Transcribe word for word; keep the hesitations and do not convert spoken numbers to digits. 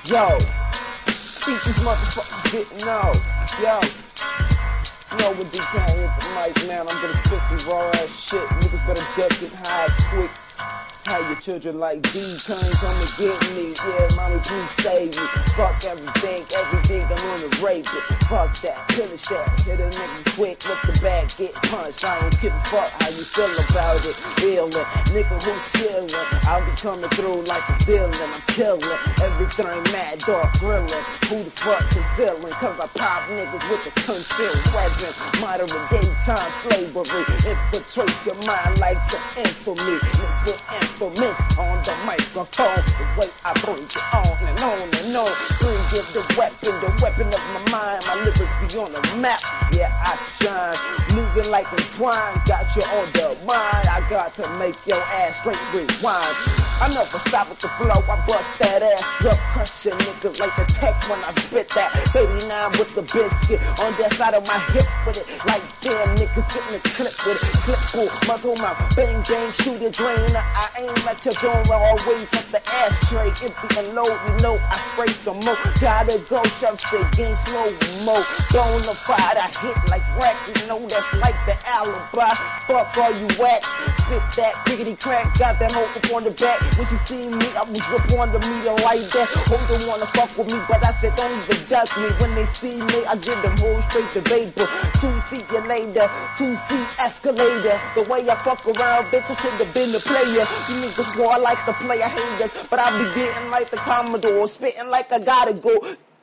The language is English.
Yo, think these motherfuckers didn't know. Yo, you know what D K hit the mic, man. I'm gonna spit some raw ass shit. Niggas better duck it high quick. How your children like D come come and get me. Yeah, mommy, please save me. Fuck everything, everything, I'm gonna rape it. Fuck that, finish that. Hit a nigga quick, let the bag get punched. I don't give a fuck how you feel about it. Feeling, nigga who chillin'. I'll be coming through like a villain. I'm killing everything, mad dog grilling. Who the fuck concealing? Cause I pop niggas with a concealed weapon. Modern daytime slavery. Infiltrate your mind like some infamy. Nigga infamous on the microphone. The way I bring it on and on and on. Bring it the weapon, the weapon of my mind. My lyrics be on the map. Yeah, I shine. Moving like entwined. Got you on the mind. I got to make your ass straight rewind. I never stop with the flow. I bust that ass up. Crush a nigga like the tech when I spit that. Baby nine with the biscuit on that side of my hip with it. Like damn niggas getting a clip with it. Clip pull, muscle mouth, bang bang, shoot it, drain. I aim at your door, always at the ashtray, empty and low. You know I spray some more. Gotta go, shove straight, game slow mo. Bonafide, I hit like rack. You know that's like the alibi. Fuck all you wax, spit that crickety crack. Got that hope up on the back. When she seen me, I was up on the meter like that. Hope don't wanna fuck with me, but I said don't even duck me. When they see me, I give them hoes straight to vapor. Two see you later, two see escalator. The way I fuck around, bitch, I should've been a player. You niggas war like the player haters, but I be getting like the Commodore, spitting like I gotta go.